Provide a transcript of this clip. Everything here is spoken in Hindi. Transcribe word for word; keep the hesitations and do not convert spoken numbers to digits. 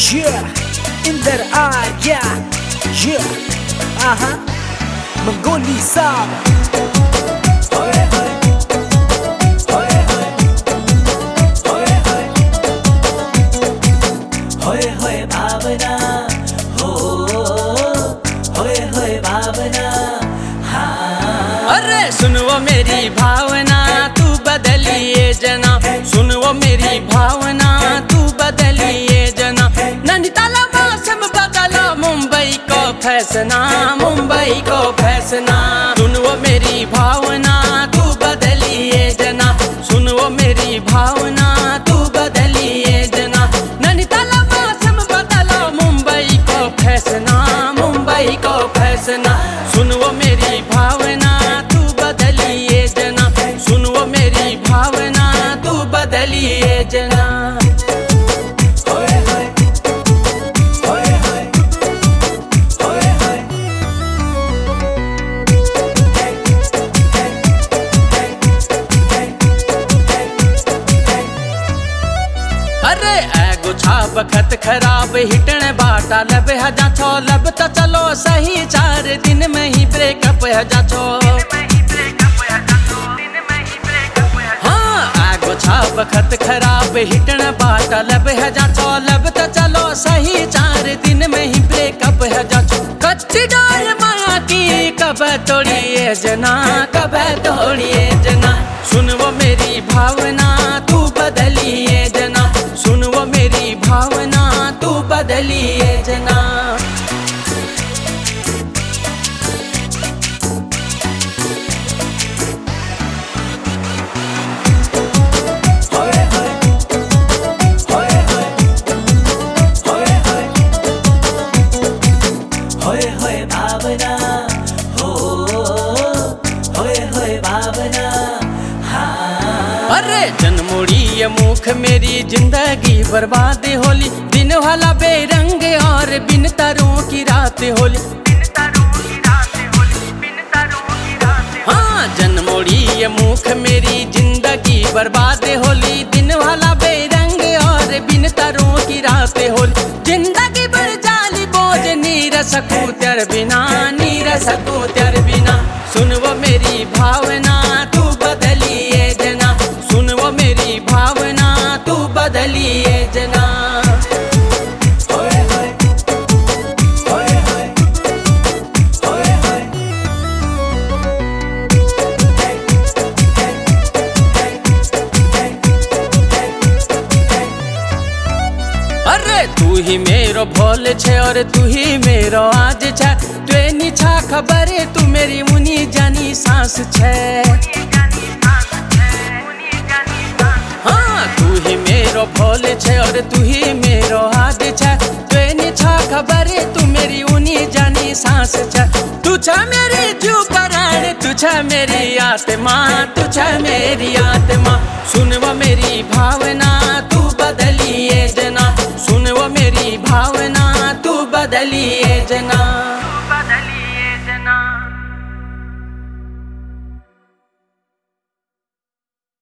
Yeah, in their eye, yeah, yeah, uh-huh. Mongoli sound. Hoye hoye, hoye hoye, hoye hoye, hoye hoye भावना, हो होए होए भावना, हाँ। अरे सुन वो मेरी भावना तू बदलिए जना, सुन वो मेरी भावना तू बदलिए जना। नैनीताल मौसम बदलो मुंबई को फैसना, मुंबई को फैसना। सुन वो मेरी भावना तू बदलिए जना, सुन वो मेरी भावना तू बदलिए जना। नैनीताल मौसम बदलो मुंबई को फैसना, मुंबई को फैसना। सुन वो मेरी भावना तू बदलिए जना, सुन वो मेरी भावना तू बदलिए जना। अरे एगो छाप खत खराब हिटन बाटा लब है जा छो, लब तो चलो सही चार दिन में ही ब्रेकअप है जा छो। हाँ एगो छाप खत खराब हिटन बाटा लब है जा छो, लब तो चलो सही चार दिन में ही ब्रेकअप है जा छो। कच्ची डाल माया की कब तोड़िए जना, कब तोड़िए जना। सुन वो मेरी भावना तू बदलिए जना, सुन वो मेरी भावना तू बदलिए जना। होए होए, होए होए, होए होए, होए होए भावना, हो होए होए भावना, हाँ। अरे जनमुड़ी ये मुख मेरी जिंदगी बर्बाद होली, दिन वाला बेरंग और बिन तारों की रात होली। हाँ जनमुड़ी ये मुख मेरी जिंदगी बर्बाद होली, दिन वाला बेरंग और बिन तारों की रात होली। जिंदगी बढ़ जाली बोझ नीर सकूं तेरे बिना, नीर सकूं तेरे बिना। सुन वो मेरी भावना तू बदलिए जना, सुन वो मेरी भावना तू बदलिए जना। होए होए, होए होए, होए होए, अरे तू ही मेरो भोल छे और तू ही मेरो आज छे, ट्रेनी छा खबर तू मेरी मुनी जानी सांस छे। हाँ तू ही मेरो भोल छे और तू ही मेरो आज छे, ट्रेनी छा खबर तू मेरी उनी जानी सांस छे। तू छे मेरी जीव प्राण, तू छे मेरी आत्मा, तू छे मेरी आत्मा। सुन वो मेरी भावना तू बदलिए जना, सुन वो मेरी भावना तू बदलिए